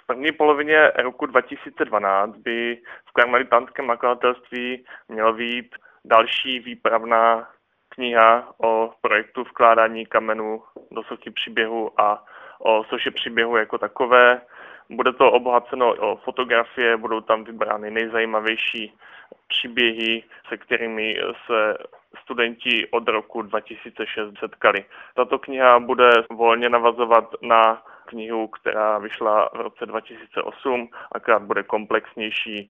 první polovině roku 2012 by v karmelitánském nakladatelství měla vyjít další výpravná kniha o projektu vkládání kamenů do sochy příběhu a o soše příběhu jako takové. Bude to obohaceno o fotografie, budou tam vybrány nejzajímavější příběhy, se kterými se studenti od roku 2006 setkali. Tato kniha bude volně navazovat na knihu, která vyšla v roce 2008, akorát bude komplexnější